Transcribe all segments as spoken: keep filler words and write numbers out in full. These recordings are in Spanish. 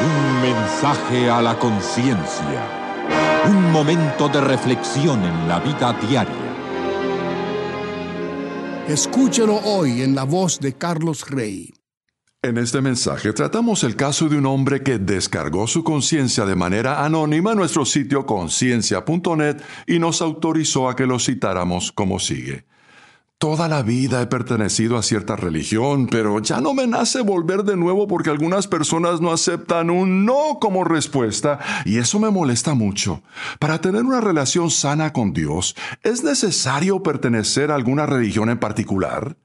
Un mensaje a la conciencia. Un momento de reflexión en la vida diaria. Escúchelo hoy en la voz de Carlos Rey. En este mensaje tratamos el caso de un hombre que descargó su conciencia de manera anónima en nuestro sitio conciencia punto net y nos autorizó a que lo citáramos como sigue. Toda la vida he pertenecido a cierta religión, pero ya no me nace volver de nuevo porque algunas personas no aceptan un no como respuesta y eso me molesta mucho. Para tener una relación sana con Dios, ¿es necesario pertenecer a alguna religión en particular?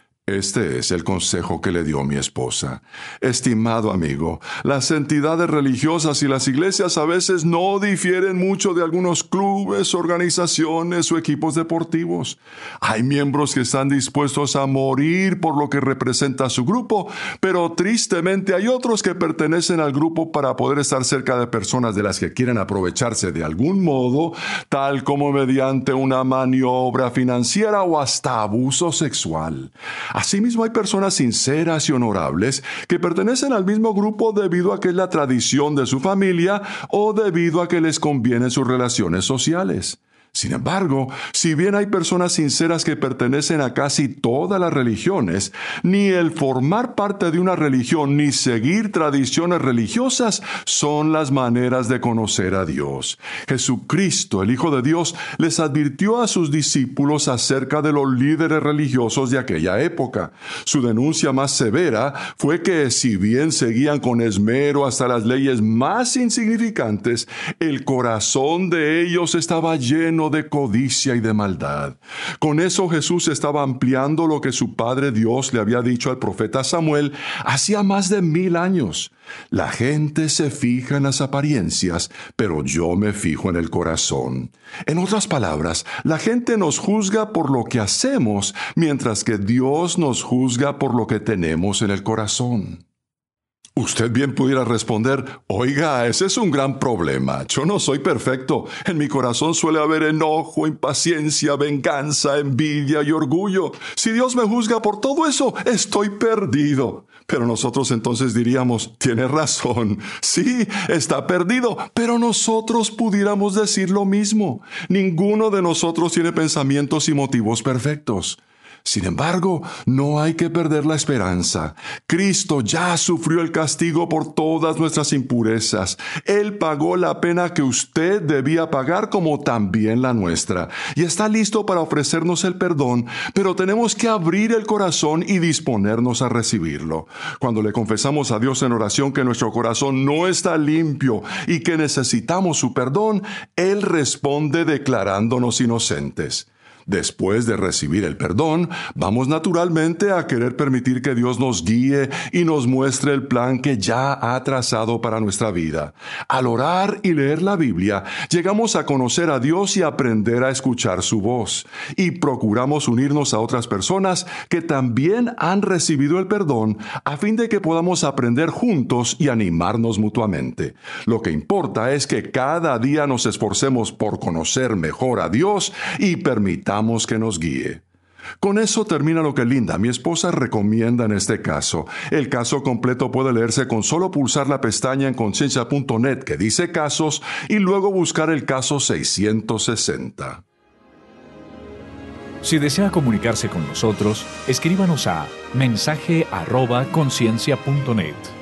Este es el consejo que le dio mi esposa. Estimado amigo, las entidades religiosas y las iglesias a veces no difieren mucho de algunos clubes, organizaciones o equipos deportivos. Hay miembros que están dispuestos a morir por lo que representa su grupo, pero tristemente hay otros que pertenecen al grupo para poder estar cerca de personas de las que quieren aprovecharse de algún modo, tal como mediante una maniobra financiera o hasta abuso sexual. Asimismo, hay personas sinceras y honorables que pertenecen al mismo grupo debido a que es la tradición de su familia o debido a que les convienen sus relaciones sociales. Sin embargo, si bien hay personas sinceras que pertenecen a casi todas las religiones, ni el formar parte de una religión ni seguir tradiciones religiosas son las maneras de conocer a Dios. Jesucristo, el Hijo de Dios, les advirtió a sus discípulos acerca de los líderes religiosos de aquella época. Su denuncia más severa fue que, si bien seguían con esmero hasta las leyes más insignificantes, el corazón de ellos estaba lleno de codicia y de maldad. Con eso Jesús estaba ampliando lo que su Padre Dios le había dicho al profeta Samuel hacía más de mil años. La gente se fija en las apariencias, pero yo me fijo en el corazón. En otras palabras, la gente nos juzga por lo que hacemos, mientras que Dios nos juzga por lo que tenemos en el corazón. Usted bien pudiera responder, oiga, ese es un gran problema. Yo no soy perfecto. En mi corazón suele haber enojo, impaciencia, venganza, envidia y orgullo. Si Dios me juzga por todo eso, estoy perdido. Pero nosotros entonces diríamos, tiene razón. Sí, está perdido, pero nosotros pudiéramos decir lo mismo. Ninguno de nosotros tiene pensamientos y motivos perfectos. Sin embargo, no hay que perder la esperanza. Cristo ya sufrió el castigo por todas nuestras impurezas. Él pagó la pena que usted debía pagar como también la nuestra. Y está listo para ofrecernos el perdón, pero tenemos que abrir el corazón y disponernos a recibirlo. Cuando le confesamos a Dios en oración que nuestro corazón no está limpio y que necesitamos su perdón, Él responde declarándonos inocentes. Después de recibir el perdón, vamos naturalmente a querer permitir que Dios nos guíe y nos muestre el plan que ya ha trazado para nuestra vida. Al orar y leer la Biblia, llegamos a conocer a Dios y aprender a escuchar su voz. Y procuramos unirnos a otras personas que también han recibido el perdón, a fin de que podamos aprender juntos y animarnos mutuamente. Lo que importa es que cada día nos esforcemos por conocer mejor a Dios y permitamos que nos guíe. Con eso termina lo que Linda, mi esposa, recomienda en este caso. El caso completo puede leerse con solo pulsar la pestaña en conciencia punto net que dice casos y luego buscar el caso seiscientos sesenta. Si desea comunicarse con nosotros, escríbanos a mensaje arroba conciencia punto net.